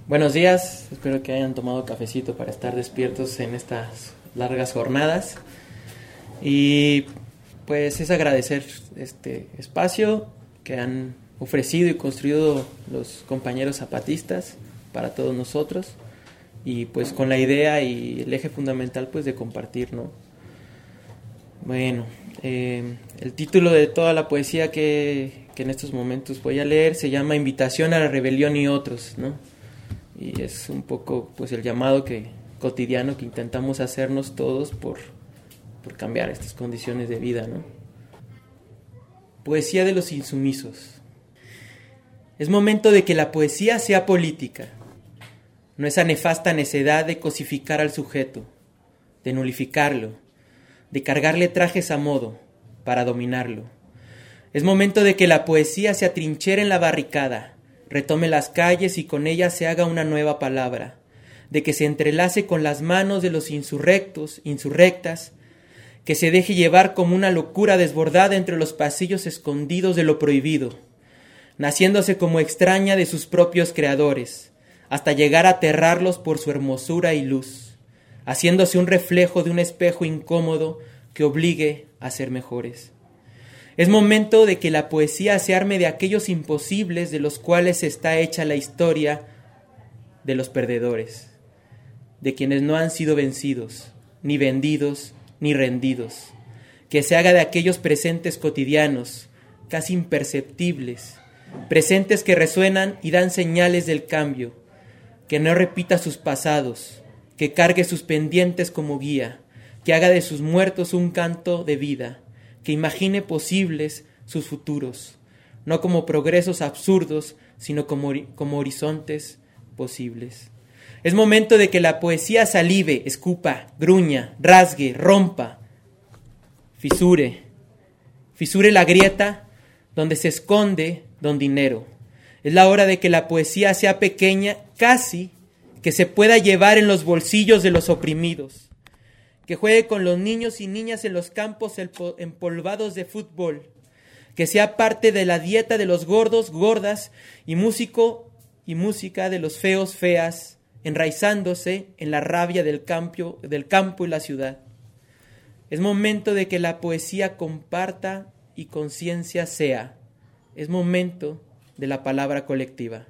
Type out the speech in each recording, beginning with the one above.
Buenos días, espero que hayan tomado cafecito para estar despiertos en estas largas jornadas. Y pues es agradecer este espacio que han ofrecido y construido los compañeros zapatistas para todos nosotros. Y pues con la idea y el eje fundamental pues de compartir, ¿no? Bueno, el título de toda la poesía que en estos momentos voy a leer se llama Invitación a la Rebelión y otros, ¿no? Y es un poco pues el llamado cotidiano que intentamos hacernos todos por cambiar estas condiciones de vida, ¿no? Poesía de los insumisos. Es momento de que la poesía sea política, no esa nefasta necedad de cosificar al sujeto, de nulificarlo, de cargarle trajes a modo para dominarlo. Es momento de que la poesía se atrinchera en la barricada, retome las calles y con ellas se haga una nueva palabra, de que se entrelace con las manos de los insurrectos, insurrectas, que se deje llevar como una locura desbordada entre los pasillos escondidos de lo prohibido, naciéndose como extraña de sus propios creadores, hasta llegar a aterrarlos por su hermosura y luz, haciéndose un reflejo de un espejo incómodo que obligue a ser mejores. Es momento de que la poesía se arme de aquellos imposibles de los cuales está hecha la historia de los perdedores, de quienes no han sido vencidos, ni vendidos, ni rendidos, que se haga de aquellos presentes cotidianos, casi imperceptibles, presentes que resuenan y dan señales del cambio, que no repita sus pasados, que cargue sus pendientes como guía, que haga de sus muertos un canto de vida, que imagine posibles sus futuros, no como progresos absurdos, sino como horizontes posibles. Es momento de que la poesía salive, escupa, gruña, rasgue, rompa, fisure la grieta donde se esconde don dinero. Es la hora de que la poesía sea pequeña, casi que se pueda llevar en los bolsillos de los oprimidos, que juegue con los niños y niñas en los campos empolvados de fútbol, que sea parte de la dieta de los gordos, gordas, y música de los feos, feas, enraizándose en la rabia del campo y la ciudad. Es momento de que la poesía comparta y conciencia sea. Es momento de la palabra colectiva.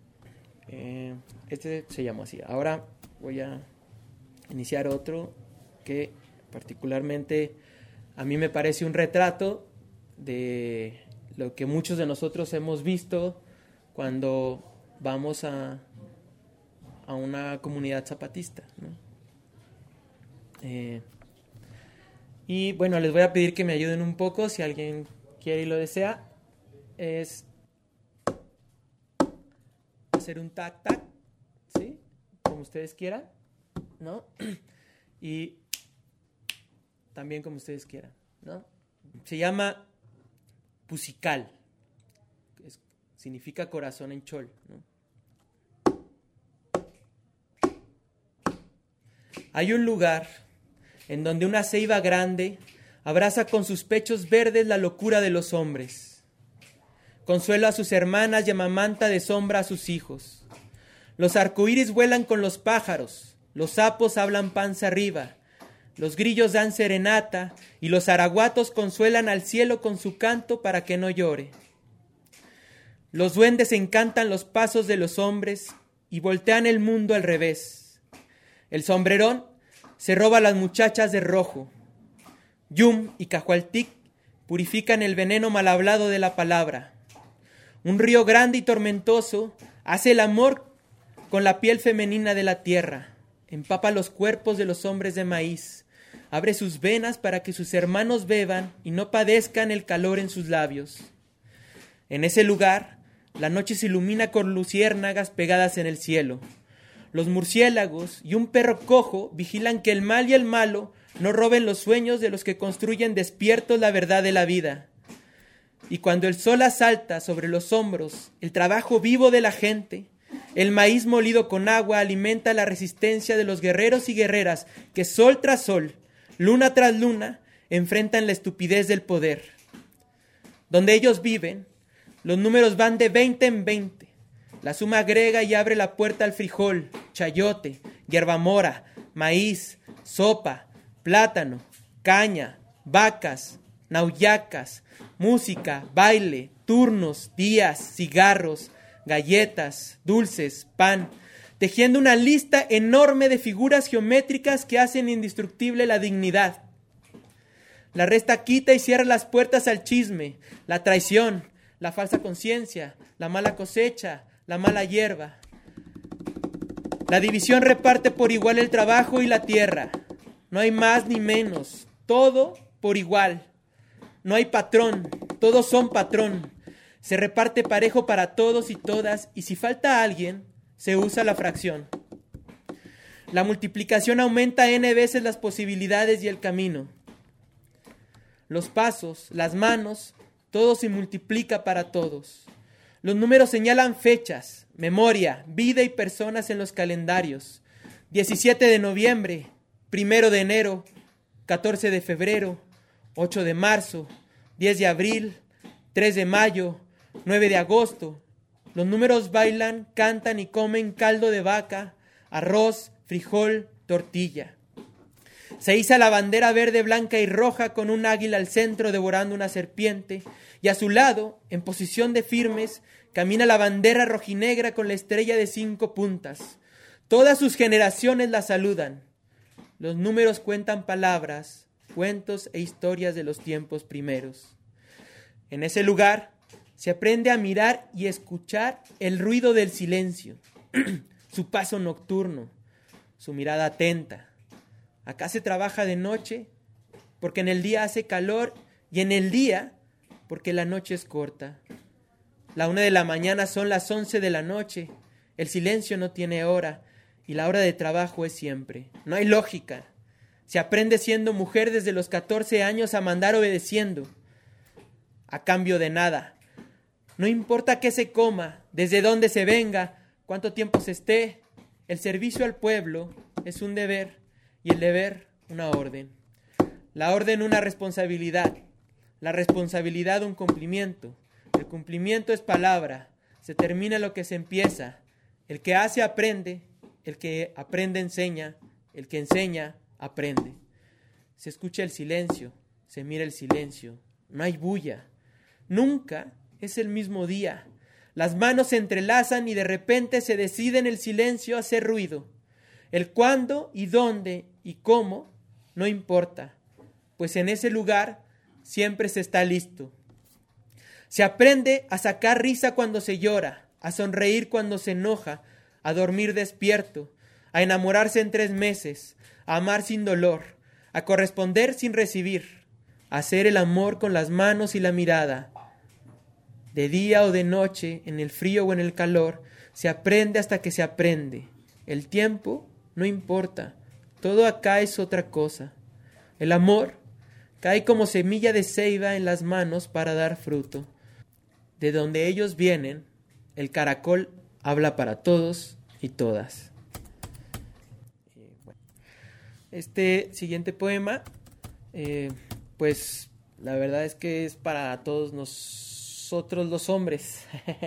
Este se llama así. Ahora voy a iniciar otro que particularmente a mí me parece un retrato de lo que muchos de nosotros hemos visto cuando vamos a una comunidad zapatista, ¿no? Y bueno, les voy a pedir que me ayuden un poco, si alguien quiere y lo desea, es hacer un tac-tac, ¿sí? Como ustedes quieran, ¿no? Y también como ustedes quieran, ¿no? Se llama Pusical, significa corazón en chol, ¿no? Hay un lugar en donde una ceiba grande abraza con sus pechos verdes la locura de los hombres. Consuela a sus hermanas y amamanta de sombra a sus hijos. Los arcoíris vuelan con los pájaros, los sapos hablan panza arriba, los grillos dan serenata y los araguatos consuelan al cielo con su canto para que no llore. Los duendes encantan los pasos de los hombres y voltean el mundo al revés. El sombrerón se roba a las muchachas de rojo. Yum y Cajualtic purifican el veneno mal hablado de la palabra. Un río grande y tormentoso hace el amor con la piel femenina de la tierra. Empapa los cuerpos de los hombres de maíz. Abre sus venas para que sus hermanos beban y no padezcan el calor en sus labios. En ese lugar, la noche se ilumina con luciérnagas pegadas en el cielo. Los murciélagos y un perro cojo vigilan que el mal y el malo no roben los sueños de los que construyen despiertos la verdad de la vida. Y cuando el sol asalta sobre los hombros el trabajo vivo de la gente, el maíz molido con agua alimenta la resistencia de los guerreros y guerreras que sol tras sol, luna tras luna, enfrentan la estupidez del poder. Donde ellos viven, los números van de 20 en 20. La suma agrega y abre la puerta al frijol, chayote, hierbamora, maíz, sopa, plátano, caña, vacas, nauyacas, música, baile, turnos, días, cigarros, galletas, dulces, pan, tejiendo una lista enorme de figuras geométricas que hacen indestructible la dignidad. La resta quita y cierra las puertas al chisme, la traición, la falsa conciencia, la mala cosecha, la mala hierba. La división reparte por igual el trabajo y la tierra. No hay más ni menos, todo por igual. No hay patrón, todos son patrón. Se reparte parejo para todos y todas, y si falta alguien, se usa la fracción. La multiplicación aumenta n veces las posibilidades y el camino. Los pasos, las manos, todo se multiplica para todos. Los números señalan fechas, memoria, vida y personas en los calendarios. 17 de noviembre, 1 de enero, 14 de febrero, 8 de marzo, 10 de abril, 3 de mayo, 9 de agosto. Los números bailan, cantan y comen caldo de vaca, arroz, frijol, tortilla. Se iza la bandera verde, blanca y roja con un águila al centro devorando una serpiente, y a su lado, en posición de firmes, camina la bandera rojinegra con la estrella de 5 puntas. Todas sus generaciones la saludan. Los números cuentan palabras, cuentos e historias de los tiempos primeros. En ese lugar se aprende a mirar y escuchar el ruido del silencio, su paso nocturno, su mirada atenta. Acá se trabaja de noche porque en el día hace calor y en el día porque la noche es corta. La 1 de la mañana son las 11 de la noche. El silencio no tiene hora y la hora de trabajo es siempre. No hay lógica. Se aprende siendo mujer desde los 14 años a mandar obedeciendo, a cambio de nada. No importa qué se coma, desde dónde se venga, cuánto tiempo se esté, el servicio al pueblo es un deber. Y el deber, una orden. La orden, una responsabilidad. La responsabilidad, un cumplimiento. El cumplimiento es palabra. Se termina lo que se empieza. El que hace, aprende. El que aprende, enseña. El que enseña, aprende. Se escucha el silencio. Se mira el silencio. No hay bulla. Nunca es el mismo día. Las manos se entrelazan y de repente se decide en el silencio hacer ruido. El cuándo y dónde y cómo no importa, pues en ese lugar siempre se está listo. Se aprende a sacar risa cuando se llora, a sonreír cuando se enoja, a dormir despierto, a enamorarse en 3 meses, a amar sin dolor, a corresponder sin recibir, a hacer el amor con las manos y la mirada. De día o de noche, en el frío o en el calor, se aprende hasta que se aprende. El tiempo no importa, todo acá es otra cosa. El amor cae como semilla de ceiba en las manos para dar fruto. De donde ellos vienen, el caracol habla para todos y todas. Este siguiente poema, pues la verdad es que es para todos nosotros los hombres.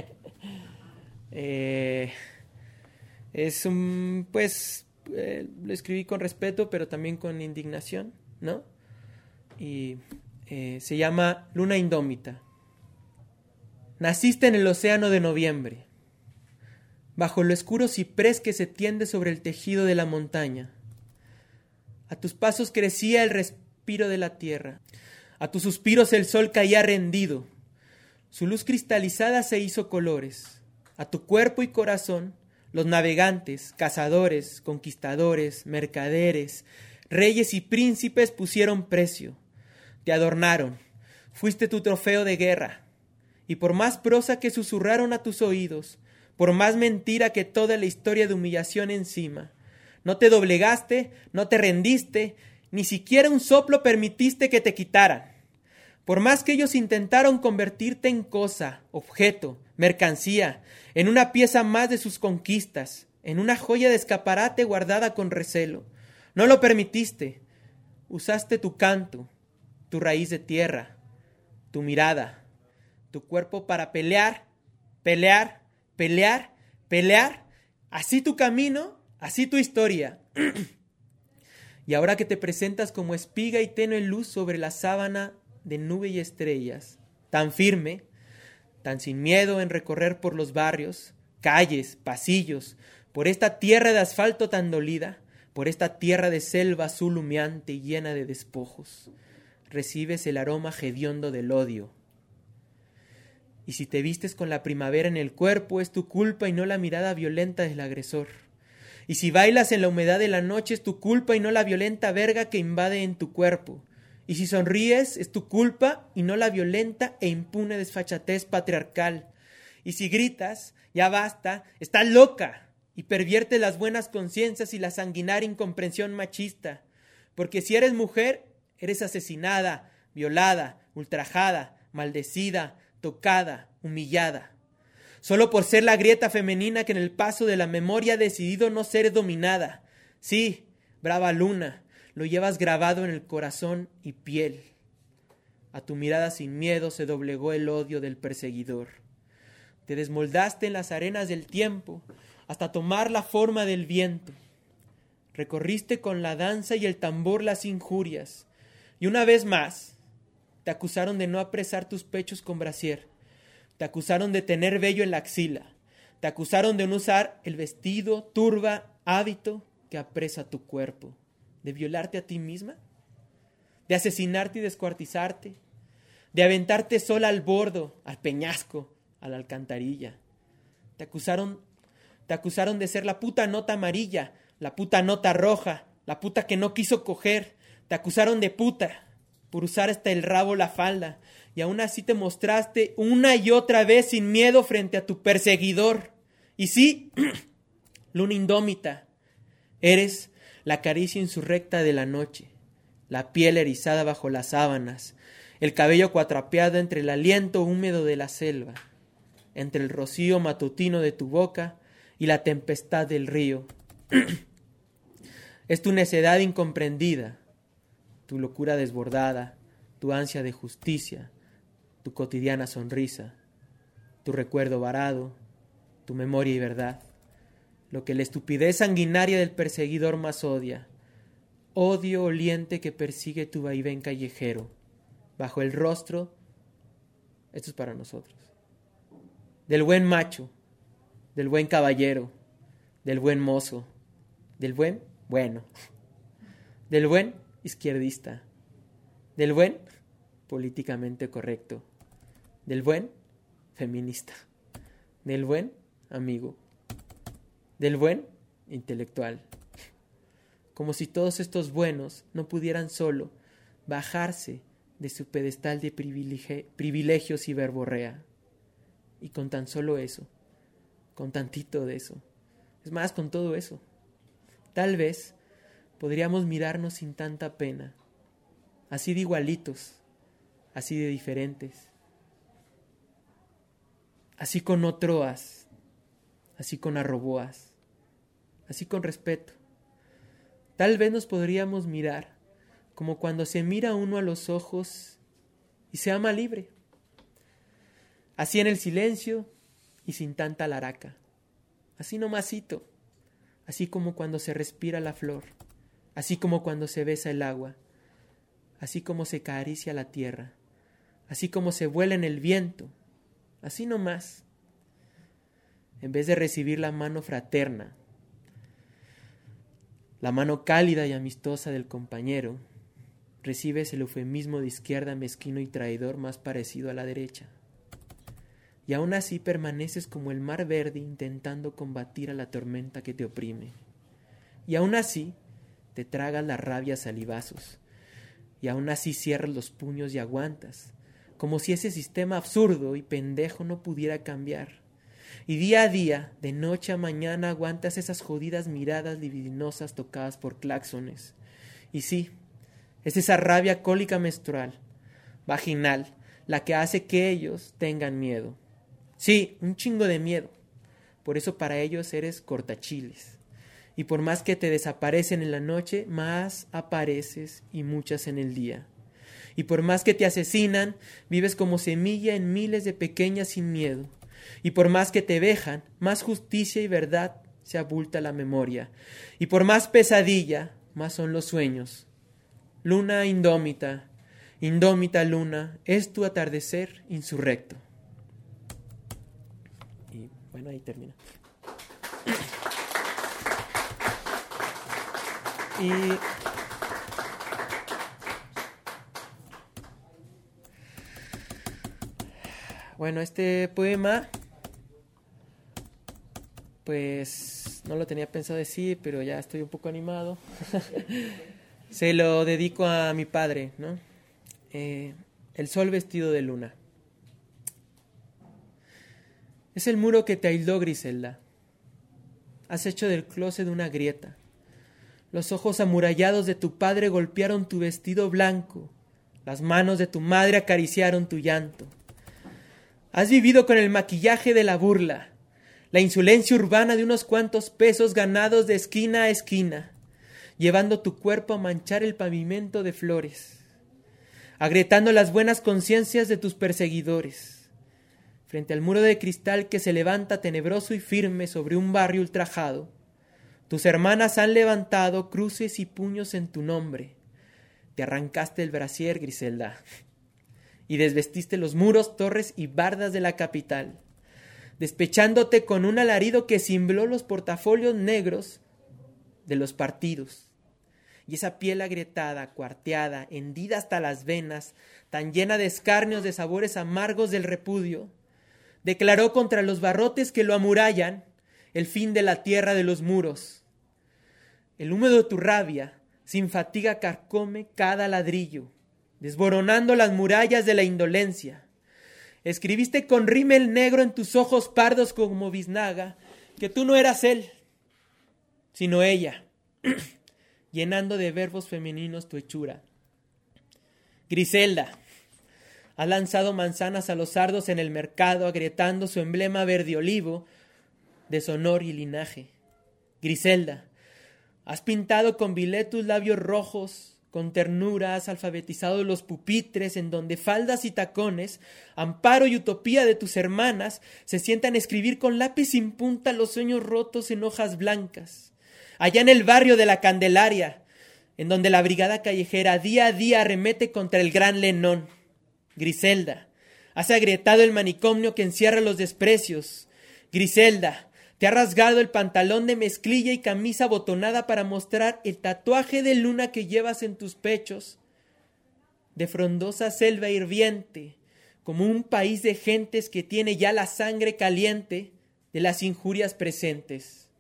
Es un, pues, lo escribí con respeto, pero también con indignación, ¿no? Y se llama Luna Indómita. Naciste en el océano de noviembre, bajo el oscuro ciprés que se tiende sobre el tejido de la montaña. A tus pasos crecía el respiro de la tierra, a tus suspiros el sol caía rendido. Su luz cristalizada se hizo colores. A tu cuerpo y corazón los navegantes, cazadores, conquistadores, mercaderes, reyes y príncipes pusieron precio. Te adornaron, fuiste tu trofeo de guerra. Y por más prosa que susurraron a tus oídos, por más mentira que toda la historia de humillación encima, no te doblegaste, no te rendiste, ni siquiera un soplo permitiste que te quitaran. Por más que ellos intentaron convertirte en cosa, objeto, mercancía, en una pieza más de sus conquistas, en una joya de escaparate guardada con recelo, no lo permitiste. Usaste tu canto, tu raíz de tierra, tu mirada, tu cuerpo para pelear, pelear, pelear, Pelear, así tu camino, así tu historia. Y ahora que te presentas como espiga y tenue luz sobre la sábana de nube y estrellas, tan firme, tan sin miedo en recorrer por los barrios, calles, pasillos, por esta tierra de asfalto tan dolida, por esta tierra de selva azul humeante y llena de despojos, recibes el aroma hediondo del odio. Y si te vistes con la primavera en el cuerpo, es tu culpa y no la mirada violenta del agresor. Y si bailas en la humedad de la noche, es tu culpa y no la violenta verga que invade en tu cuerpo. Y si sonríes, es tu culpa y no la violenta e impune desfachatez patriarcal. Y si gritas, ya basta, estás loca, y pervierte las buenas conciencias y la sanguinaria incomprensión machista. Porque si eres mujer, eres asesinada, violada, ultrajada, maldecida, tocada, humillada. Solo por ser la grieta femenina que en el paso de la memoria ha decidido no ser dominada. Sí, brava luna, lo llevas grabado en el corazón y piel. A tu mirada sin miedo se doblegó el odio del perseguidor. Te desmoldaste en las arenas del tiempo hasta tomar la forma del viento. Recorriste con la danza y el tambor las injurias. Y una vez más, te acusaron de no apresar tus pechos con brasier. Te acusaron de tener vello en la axila. Te acusaron de no usar el vestido, turba, hábito que apresa tu cuerpo. De violarte a ti misma. De asesinarte y descuartizarte. De aventarte sola al bordo, al peñasco, a la alcantarilla. Te acusaron de ser la puta nota amarilla, la puta nota roja, la puta que no quiso coger. Te acusaron de puta por usar hasta el rabo la falda. Y aún así te mostraste una y otra vez sin miedo frente a tu perseguidor. Y sí, luna indómita, eres la caricia insurrecta de la noche, la piel erizada bajo las sábanas, el cabello cuatrapeado entre el aliento húmedo de la selva, entre el rocío matutino de tu boca y la tempestad del río. Es tu necedad incomprendida, tu locura desbordada, tu ansia de justicia, tu cotidiana sonrisa, tu recuerdo varado, tu memoria y verdad, lo que la estupidez sanguinaria del perseguidor más odia, odio oliente que persigue tu vaivén callejero, bajo el rostro, esto es para nosotros, del buen macho, del buen caballero, del buen mozo, del buen bueno, del buen izquierdista, del buen políticamente correcto, del buen feminista, del buen amigo, del buen intelectual. Como si todos estos buenos no pudieran solo bajarse de su pedestal de privilegios y verborrea. Y con tan solo eso, con tantito de eso, es más, con todo eso, tal vez podríamos mirarnos sin tanta pena, así de igualitos, así de diferentes, así con otroas, así con arroboas, así con respeto. Tal vez nos podríamos mirar como cuando se mira uno a los ojos y se ama libre, así en el silencio y sin tanta laraca, así nomasito, así como cuando se respira la flor, así como cuando se besa el agua, así como se acaricia la tierra, así como se vuela en el viento, así nomás, en vez de recibir la mano fraterna, la mano cálida y amistosa del compañero, recibes el eufemismo de izquierda mezquino y traidor más parecido a la derecha. Y aún así permaneces como el mar verde intentando combatir a la tormenta que te oprime. Y aún así te tragas la rabia a salivazos. Y aún así cierras los puños y aguantas, como si ese sistema absurdo y pendejo no pudiera cambiar. Y día a día, de noche a mañana, aguantas esas jodidas miradas libidinosas tocadas por claxones. Y sí, es esa rabia cólica menstrual, vaginal, la que hace que ellos tengan miedo. Sí, un chingo de miedo. Por eso para ellos eres cortachiles. Y por más que te desaparecen en la noche, más apareces y muchas en el día. Y por más que te asesinan, vives como semilla en miles de pequeñas sin miedo. y por más que te vejan, más justicia y verdad se abulta la memoria, y por más pesadilla, más son los sueños. Luna indómita, indómita luna, es tu atardecer insurrecto. Y bueno, ahí termina. Y bueno, este poema, pues no lo tenía pensado decir, pero ya estoy un poco animado. Se lo dedico a mi padre, ¿no? El sol vestido de luna. Es el muro que te aisló, Griselda. Has hecho del closet una grieta. Los ojos amurallados de tu padre golpearon tu vestido blanco. Las manos de tu madre acariciaron tu llanto. Has vivido con el maquillaje de la burla, la insolencia urbana de unos cuantos pesos ganados de esquina a esquina, llevando tu cuerpo a manchar el pavimento de flores, agrietando las buenas conciencias de tus perseguidores. Frente al muro de cristal que se levanta tenebroso y firme sobre un barrio ultrajado, tus hermanas han levantado cruces y puños en tu nombre. Te arrancaste el brasier, Griselda, y desvestiste los muros, torres y bardas de la capital, despechándote con un alarido que cimbró los portafolios negros de los partidos. Y esa piel agrietada, cuarteada, hendida hasta las venas, tan llena de escarnios, de sabores amargos del repudio, declaró contra los barrotes que lo amurallan el fin de la tierra de los muros. El húmedo de tu rabia sin fatiga carcome cada ladrillo, desboronando las murallas de la indolencia. Escribiste con rímel negro en tus ojos pardos como biznaga que tú no eras él, sino ella, llenando de verbos femeninos tu hechura. Griselda, has lanzado manzanas a los sardos en el mercado, agrietando su emblema verde olivo, deshonor y linaje. Griselda, has pintado con vilé tus labios rojos, con ternura has alfabetizado los pupitres en donde faldas y tacones, amparo y utopía de tus hermanas, se sientan a escribir con lápiz sin punta los sueños rotos en hojas blancas. Allá en el barrio de la Candelaria, en donde la brigada callejera día a día arremete contra el gran Lenón. Griselda, has agrietado el manicomio que encierra los desprecios. Griselda, te ha rasgado el pantalón de mezclilla y camisa abotonada para mostrar el tatuaje de luna que llevas en tus pechos, de frondosa selva hirviente, como un país de gentes que tiene ya la sangre caliente de las injurias presentes.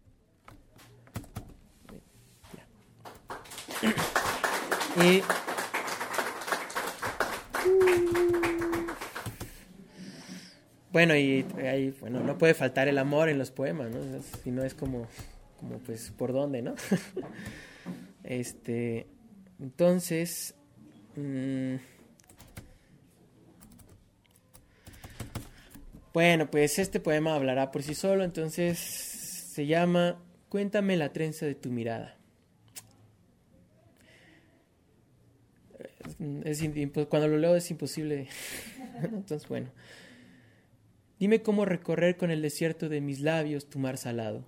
Bueno, bueno, no puede faltar el amor en los poemas, ¿no? Si no es como pues, ¿por dónde, no? Entonces, bueno, pues este poema hablará por sí solo, entonces se llama Cuéntame la trenza de tu mirada. Cuando lo leo es imposible. Entonces, bueno. Dime cómo recorrer con el desierto de mis labios tu mar salado.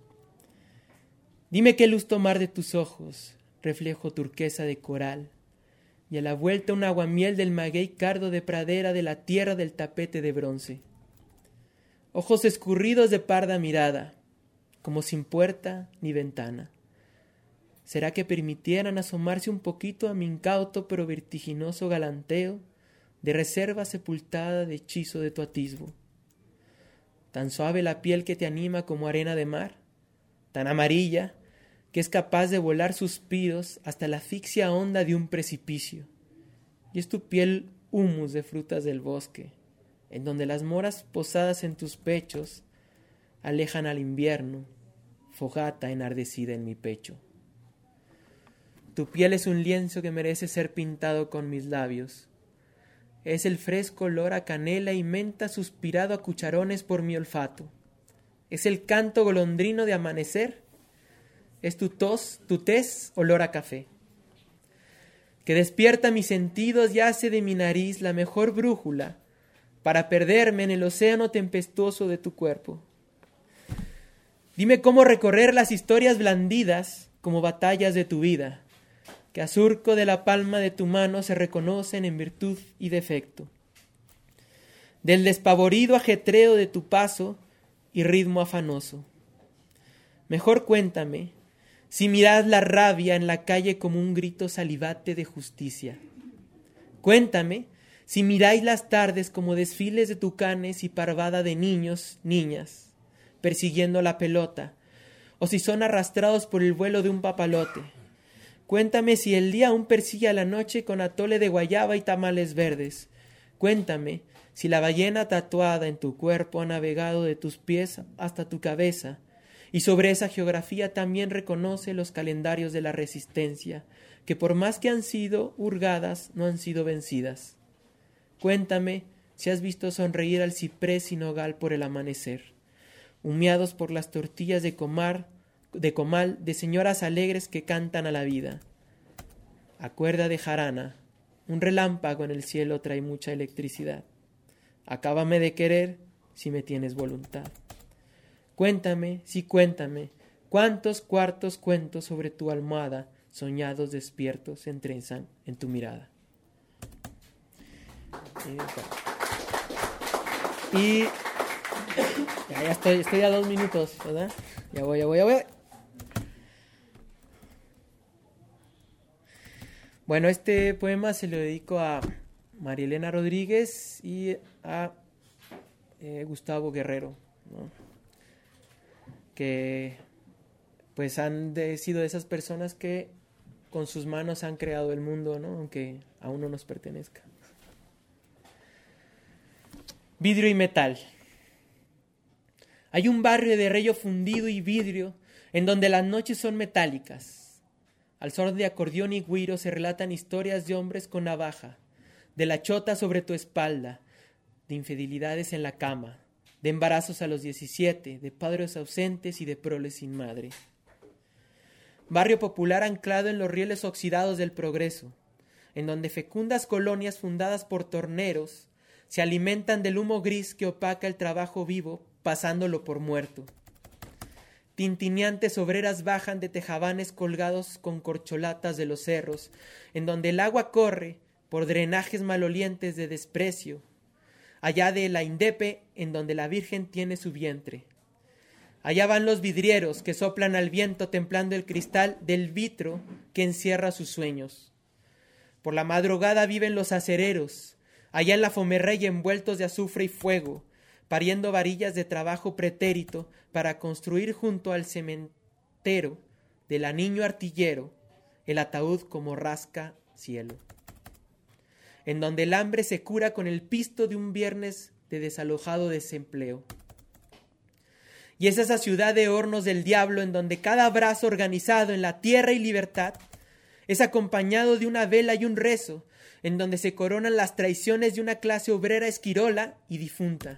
Dime qué luz tomar de tus ojos, reflejo turquesa de coral, y a la vuelta un aguamiel del maguey cardo de pradera de la tierra del tapete de bronce. Ojos escurridos de parda mirada, como sin puerta ni ventana. ¿Será que permitieran asomarse un poquito a mi incauto pero vertiginoso galanteo de reserva sepultada de hechizo de tu atisbo? Tan suave la piel que te anima como arena de mar, tan amarilla que es capaz de volar suspiros hasta la asfixia honda de un precipicio. Y es tu piel humus de frutas del bosque, en donde las moras posadas en tus pechos alejan al invierno, fogata enardecida en mi pecho. Tu piel es un lienzo que merece ser pintado con mis labios. Es el fresco olor a canela y menta suspirado a cucharones por mi olfato. Es el canto golondrino de amanecer. Es tu tez olor a café. Que despierta mis sentidos y hace de mi nariz la mejor brújula para perderme en el océano tempestuoso de tu cuerpo. Dime cómo recorrer las historias blandidas como batallas de tu vida, que a surco de la palma de tu mano se reconocen en virtud y defecto. Del despavorido ajetreo de tu paso y ritmo afanoso. Mejor cuéntame, si mirad la rabia en la calle como un grito salivate de justicia. Cuéntame, si miráis las tardes como desfiles de tucanes y parvada de niños, niñas, persiguiendo la pelota, o si son arrastrados por el vuelo de un papalote. Cuéntame si el día aún persigue a la noche con atole de guayaba y tamales verdes. Cuéntame si la ballena tatuada en tu cuerpo ha navegado de tus pies hasta tu cabeza, y sobre esa geografía también reconoce los calendarios de la resistencia, que por más que han sido hurgadas, no han sido vencidas. Cuéntame si has visto sonreír al ciprés y nogal por el amanecer, humeados por las tortillas de comal de señoras alegres que cantan a la vida. A cuerda de jarana, un relámpago en el cielo trae mucha electricidad. Acábame de querer si me tienes voluntad. Cuéntame, sí cuéntame, cuántos cuartos cuentos sobre tu almohada, soñados despiertos, entrenzan en tu mirada. Y ya estoy a 2 minutos, ¿verdad? Ya voy. Bueno, este poema se lo dedico a María Elena Rodríguez y a Gustavo Guerrero, ¿no? Que pues han sido de esas personas que con sus manos han creado el mundo, ¿no? Aunque aún no nos pertenezca. Vidrio y metal. Hay un barrio de rello fundido y vidrio en donde las noches son metálicas. Al son de acordeón y güiro se relatan historias de hombres con navaja, de la chota sobre tu espalda, de infidelidades en la cama, de embarazos a los 17, de padres ausentes y de proles sin madre. Barrio popular anclado en los rieles oxidados del progreso, en donde fecundas colonias fundadas por torneros se alimentan del humo gris que opaca el trabajo vivo, pasándolo por muerto. Tintineantes obreras bajan de tejabanes colgados con corcholatas de los cerros, en donde el agua corre por drenajes malolientes de desprecio, allá de la Indepe, en donde la Virgen tiene su vientre. Allá van los vidrieros que soplan al viento templando el cristal del vitro que encierra sus sueños. Por la madrugada viven los acereros, allá en la Fomerrey envueltos de azufre y fuego, pariendo varillas de trabajo pretérito para construir junto al cementero del aniño artillero el ataúd como rasca cielo, en donde el hambre se cura con el pisto de un viernes de desalojado desempleo. Y es esa ciudad de hornos del diablo en donde cada brazo organizado en la tierra y libertad es acompañado de una vela y un rezo, en donde se coronan las traiciones de una clase obrera esquirola y difunta,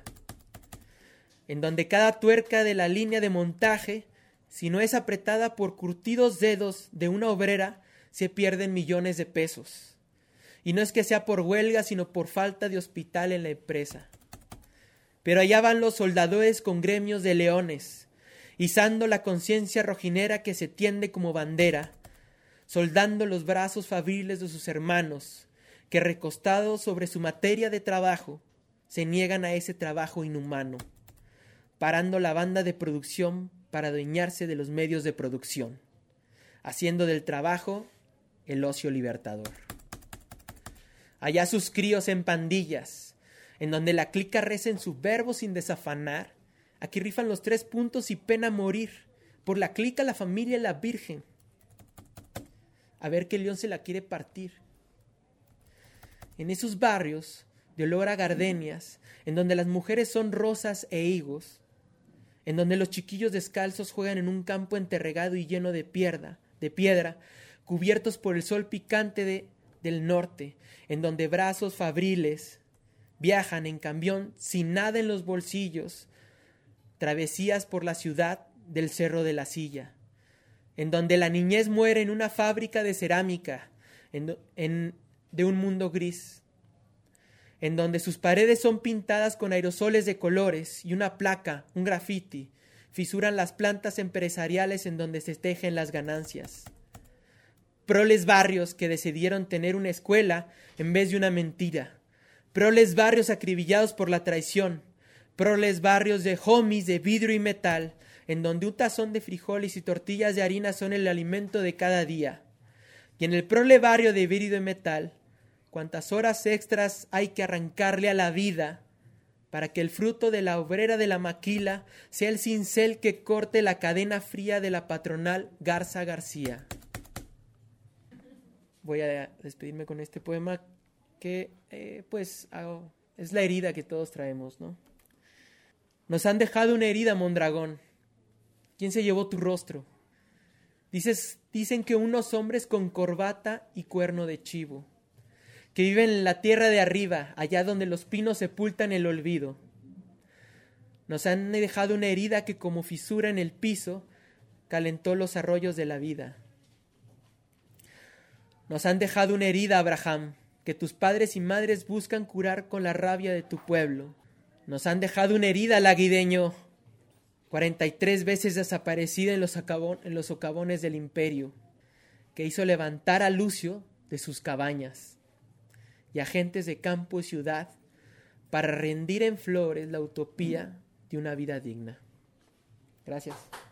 en donde cada tuerca de la línea de montaje, si no es apretada por curtidos dedos de una obrera, se pierden millones de pesos. Y no es que sea por huelga, sino por falta de hospital en la empresa. Pero allá van los soldadores con gremios de leones, izando la conciencia rojinera que se tiende como bandera, soldando los brazos fabriles de sus hermanos, que recostados sobre su materia de trabajo, se niegan a ese trabajo inhumano, parando la banda de producción para adueñarse de los medios de producción, haciendo del trabajo el ocio libertador. Allá sus críos en pandillas, en donde la clica reza en su verbo sin desafanar, aquí rifan los 3 puntos y pena morir, por la clica, la familia y la virgen. A ver qué león se la quiere partir. En esos barrios de olor a gardenias, en donde las mujeres son rosas e higos, en donde los chiquillos descalzos juegan en un campo enterregado y lleno de piedra, cubiertos por el sol picante del norte, en donde brazos fabriles viajan en camión sin nada en los bolsillos, travesías por la ciudad del Cerro de la Silla, en donde la niñez muere en una fábrica de cerámica, de un mundo gris, en donde sus paredes son pintadas con aerosoles de colores y una placa, un graffiti, fisuran las plantas empresariales en donde se tejen las ganancias. Proles barrios que decidieron tener una escuela en vez de una mentira. Proles barrios acribillados por la traición. Proles barrios de homies de vidrio y metal, en donde un tazón de frijoles y tortillas de harina son el alimento de cada día. Y en el prole barrio de vidrio y metal, cuántas horas extras hay que arrancarle a la vida para que el fruto de la obrera de la maquila sea el cincel que corte la cadena fría de la patronal Garza García. Voy a despedirme con este poema que es la herida que todos traemos, ¿no? Nos han dejado una herida, Mondragón. ¿Quién se llevó tu rostro? Dicen que unos hombres con corbata y cuerno de chivo, que viven en la tierra de arriba, allá donde los pinos sepultan el olvido. Nos han dejado una herida que como fisura en el piso calentó los arroyos de la vida. Nos han dejado una herida, Abraham, que tus padres y madres buscan curar con la rabia de tu pueblo. Nos han dejado una herida, laguideño, 43 veces desaparecida en los socavones del imperio, que hizo levantar a Lucio de sus cabañas y a gentes de campo y ciudad para rendir en flores la utopía de una vida digna. Gracias.